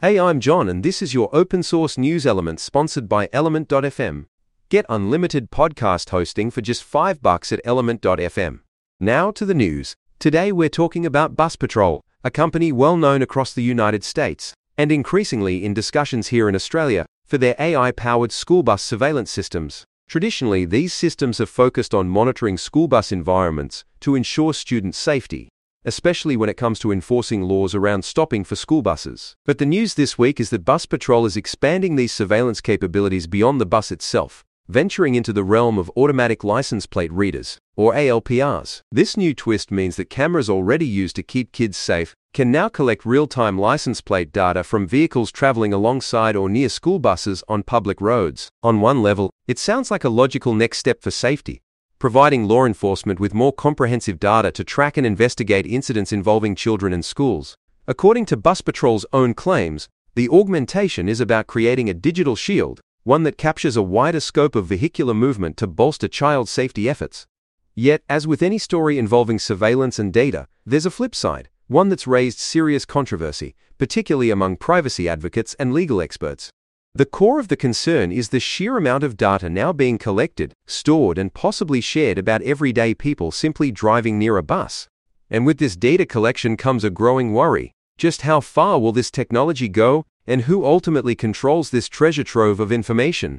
Hey, I'm John, and this is your open source news element sponsored by Element.fm. Get unlimited podcast hosting for just $5 at Element.fm. Now to the news. Today we're talking about Bus Patrol, a company well known across the United States, and increasingly in discussions here in Australia, for their AI-powered school bus surveillance systems. Traditionally, these systems have focused on monitoring school bus environments to ensure student safety, especially when it comes to enforcing laws around stopping for school buses. But the news this week is that Bus Patrol is expanding these surveillance capabilities beyond the bus itself, venturing into the realm of automatic license plate readers, or ALPRs. This new twist means that cameras already used to keep kids safe can now collect real-time license plate data from vehicles traveling alongside or near school buses on public roads. On one level, it sounds like a logical next step for safety, providing law enforcement with more comprehensive data to track and investigate incidents involving children and schools. According to Bus Patrol's own claims, the augmentation is about creating a digital shield, one that captures a wider scope of vehicular movement to bolster child safety efforts. Yet, as with any story involving surveillance and data, there's a flip side, one that's raised serious controversy, particularly among privacy advocates and legal experts. The core of the concern is the sheer amount of data now being collected, stored, and possibly shared about everyday people simply driving near a bus. And with this data collection comes a growing worry. Just how far will this technology go, and who ultimately controls this treasure trove of information?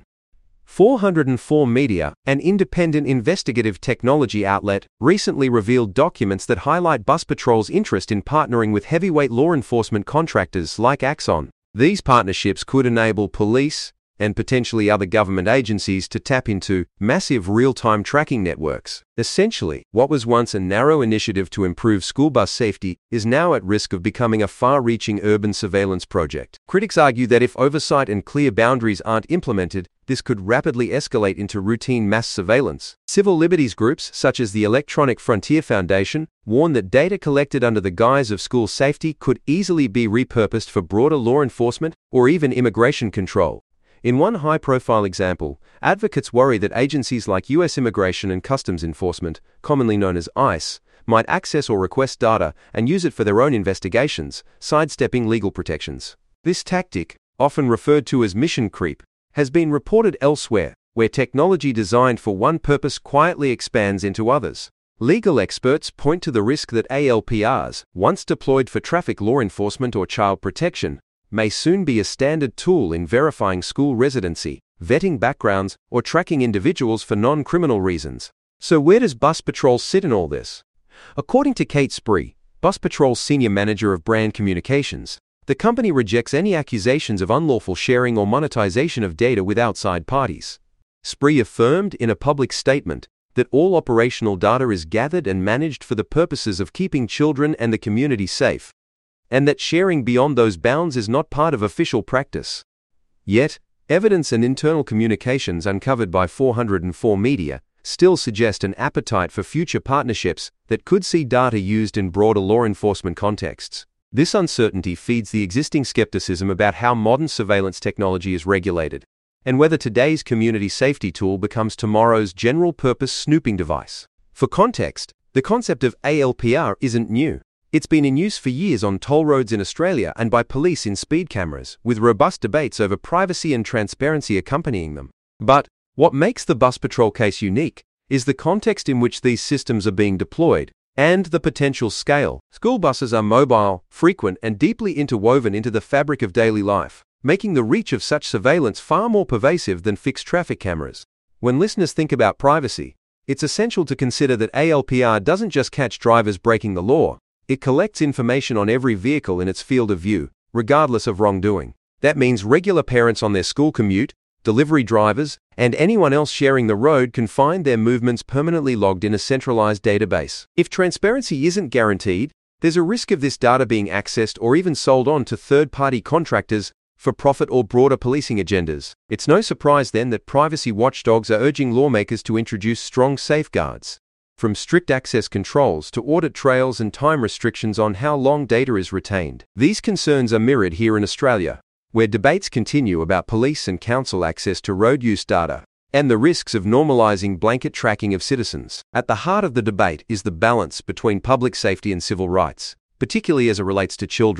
404 Media, an independent investigative technology outlet, recently revealed documents that highlight Bus Patrol's interest in partnering with heavyweight law enforcement contractors like Axon. These partnerships could enable police, and potentially other government agencies, to tap into massive real-time tracking networks. Essentially, what was once a narrow initiative to improve school bus safety is now at risk of becoming a far-reaching urban surveillance project. Critics argue that if oversight and clear boundaries aren't implemented, this could rapidly escalate into routine mass surveillance. Civil liberties groups, such as the Electronic Frontier Foundation, warn that data collected under the guise of school safety could easily be repurposed for broader law enforcement or even immigration control. In one high-profile example, advocates worry that agencies like U.S. Immigration and Customs Enforcement, commonly known as ICE, might access or request data and use it for their own investigations, sidestepping legal protections. This tactic, often referred to as mission creep, has been reported elsewhere, where technology designed for one purpose quietly expands into others. Legal experts point to the risk that ALPRs, once deployed for traffic law enforcement or child protection, may soon be a standard tool in verifying school residency, vetting backgrounds, or tracking individuals for non-criminal reasons. So where does Bus Patrol sit in all this? According to Kate Spree, Bus Patrol's senior manager of brand communications, the company rejects any accusations of unlawful sharing or monetization of data with outside parties. Spree affirmed in a public statement that all operational data is gathered and managed for the purposes of keeping children and the community safe, and that sharing beyond those bounds is not part of official practice. Yet, evidence and internal communications uncovered by 404 Media still suggest an appetite for future partnerships that could see data used in broader law enforcement contexts. This uncertainty feeds the existing skepticism about how modern surveillance technology is regulated, and whether today's community safety tool becomes tomorrow's general-purpose snooping device. For context, the concept of ALPR isn't new. It's been in use for years on toll roads in Australia and by police in speed cameras, with robust debates over privacy and transparency accompanying them. But what makes the Bus Patrol case unique is the context in which these systems are being deployed, and the potential scale. School buses are mobile, frequent, and deeply interwoven into the fabric of daily life, making the reach of such surveillance far more pervasive than fixed traffic cameras. When listeners think about privacy, it's essential to consider that ALPR doesn't just catch drivers breaking the law. It collects information on every vehicle in its field of view, regardless of wrongdoing. That means regular parents on their school commute, delivery drivers, and anyone else sharing the road can find their movements permanently logged in a centralized database. If transparency isn't guaranteed, there's a risk of this data being accessed or even sold on to third-party contractors for profit or broader policing agendas. It's no surprise then that privacy watchdogs are urging lawmakers to introduce strong safeguards, from strict access controls to audit trails and time restrictions on how long data is retained. These concerns are mirrored here in Australia, where debates continue about police and council access to road use data, and the risks of normalizing blanket tracking of citizens. At the heart of the debate is the balance between public safety and civil rights, particularly as it relates to children.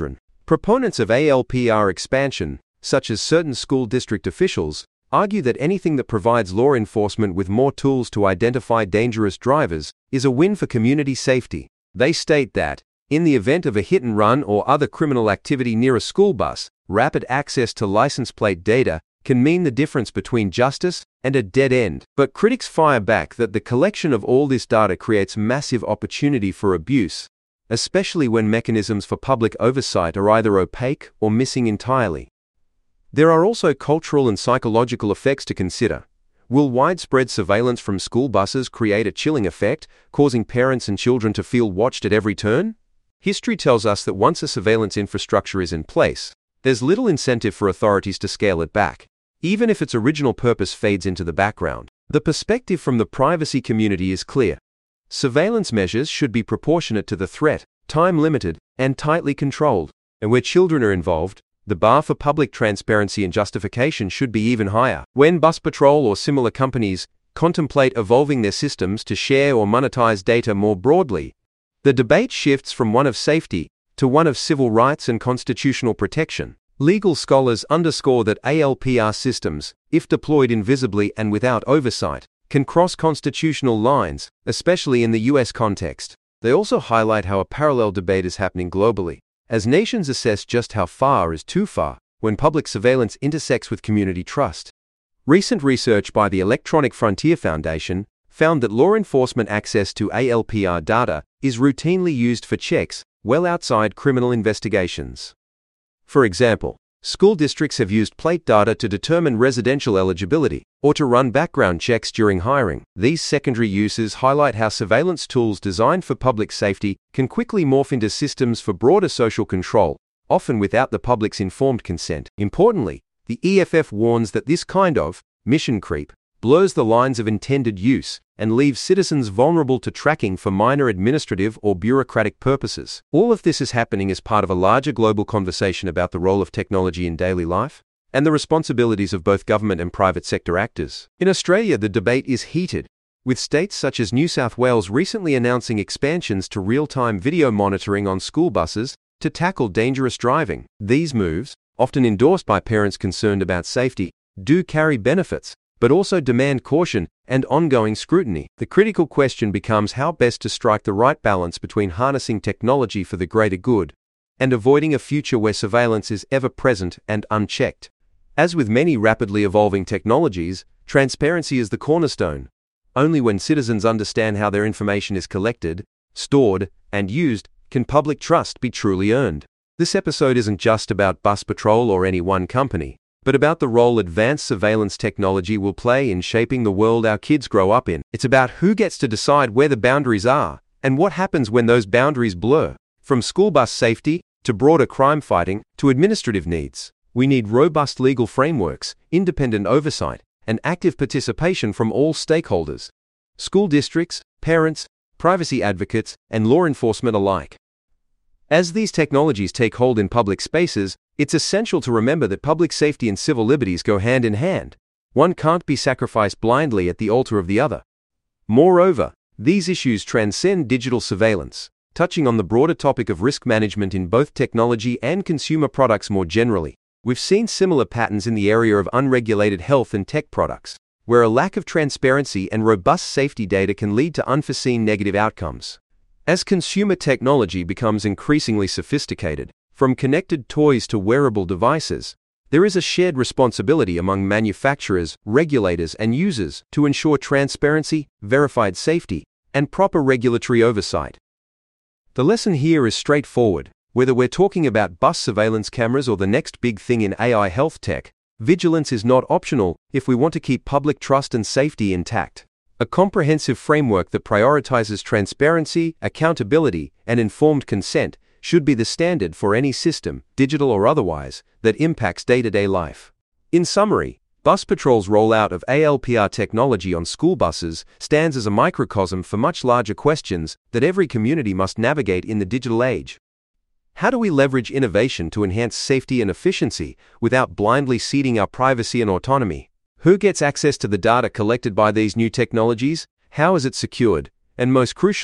Proponents of ALPR expansion, such as certain school district officials, argue that anything that provides law enforcement with more tools to identify dangerous drivers is a win for community safety. They state that, in the event of a hit and run or other criminal activity near a school bus, rapid access to license plate data can mean the difference between justice and a dead end. But critics fire back that the collection of all this data creates massive opportunity for abuse, especially when mechanisms for public oversight are either opaque or missing entirely. There are also cultural and psychological effects to consider. Will widespread surveillance from school buses create a chilling effect, causing parents and children to feel watched at every turn? History tells us that once a surveillance infrastructure is in place, there's little incentive for authorities to scale it back, even if its original purpose fades into the background. The perspective from the privacy community is clear. Surveillance measures should be proportionate to the threat, time-limited, and tightly controlled. And where children are involved, the bar for public transparency and justification should be even higher. When Bus Patrol or similar companies contemplate evolving their systems to share or monetize data more broadly, the debate shifts from one of safety to one of civil rights and constitutional protection. Legal scholars underscore that ALPR systems, if deployed invisibly and without oversight, can cross constitutional lines, especially in the US context. They also highlight how a parallel debate is happening globally, as nations assess just how far is too far when public surveillance intersects with community trust. Recent research by the Electronic Frontier Foundation found that law enforcement access to ALPR data is routinely used for checks well outside criminal investigations. For example, school districts have used plate data to determine residential eligibility or to run background checks during hiring. These secondary uses highlight how surveillance tools designed for public safety can quickly morph into systems for broader social control, often without the public's informed consent. Importantly, the EFF warns that this kind of mission creep blurs the lines of intended use and leaves citizens vulnerable to tracking for minor administrative or bureaucratic purposes. All of this is happening as part of a larger global conversation about the role of technology in daily life and the responsibilities of both government and private sector actors. In Australia, the debate is heated, with states such as New South Wales recently announcing expansions to real-time video monitoring on school buses to tackle dangerous driving. These moves, often endorsed by parents concerned about safety, do carry benefits, but also demand caution and ongoing scrutiny. The critical question becomes how best to strike the right balance between harnessing technology for the greater good and avoiding a future where surveillance is ever present and unchecked. As with many rapidly evolving technologies, transparency is the cornerstone. Only when citizens understand how their information is collected, stored, and used can public trust be truly earned. This episode isn't just about Bus Patrol or any one company, but about the role advanced surveillance technology will play in shaping the world our kids grow up in. It's about who gets to decide where the boundaries are and what happens when those boundaries blur. From school bus safety to broader crime fighting to administrative needs, we need robust legal frameworks, independent oversight, and active participation from all stakeholders: school districts, parents, privacy advocates, and law enforcement alike. As these technologies take hold in public spaces, it's essential to remember that public safety and civil liberties go hand in hand. One can't be sacrificed blindly at the altar of the other. Moreover, these issues transcend digital surveillance, touching on the broader topic of risk management in both technology and consumer products more generally. We've seen similar patterns in the area of unregulated health and tech products, where a lack of transparency and robust safety data can lead to unforeseen negative outcomes. As consumer technology becomes increasingly sophisticated, from connected toys to wearable devices, there is a shared responsibility among manufacturers, regulators, and users to ensure transparency, verified safety, and proper regulatory oversight. The lesson here is straightforward. Whether we're talking about bus surveillance cameras or the next big thing in AI health tech, vigilance is not optional if we want to keep public trust and safety intact. A comprehensive framework that prioritizes transparency, accountability, and informed consent should be the standard for any system, digital or otherwise, that impacts day-to-day life. In summary, Bus Patrol's rollout of ALPR technology on school buses stands as a microcosm for much larger questions that every community must navigate in the digital age. How do we leverage innovation to enhance safety and efficiency without blindly ceding our privacy and autonomy? Who gets access to the data collected by these new technologies? How is it secured? And most crucially,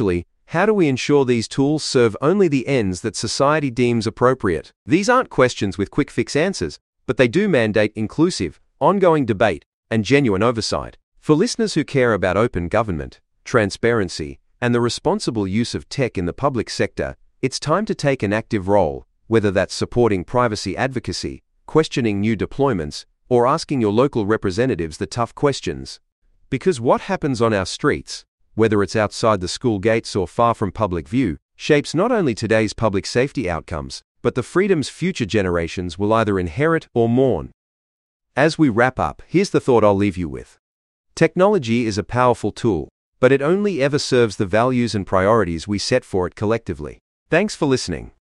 How do we ensure these tools serve only the ends that society deems appropriate? These aren't questions with quick fix answers, but they do mandate inclusive, ongoing debate and genuine oversight. For listeners who care about open government, transparency, and the responsible use of tech in the public sector, it's time to take an active role, whether that's supporting privacy advocacy, questioning new deployments, or asking your local representatives the tough questions. Because what happens on our streets, whether it's outside the school gates or far from public view, shapes not only today's public safety outcomes, but the freedoms future generations will either inherit or mourn. As we wrap up, here's the thought I'll leave you with. Technology is a powerful tool, but it only ever serves the values and priorities we set for it collectively. Thanks for listening.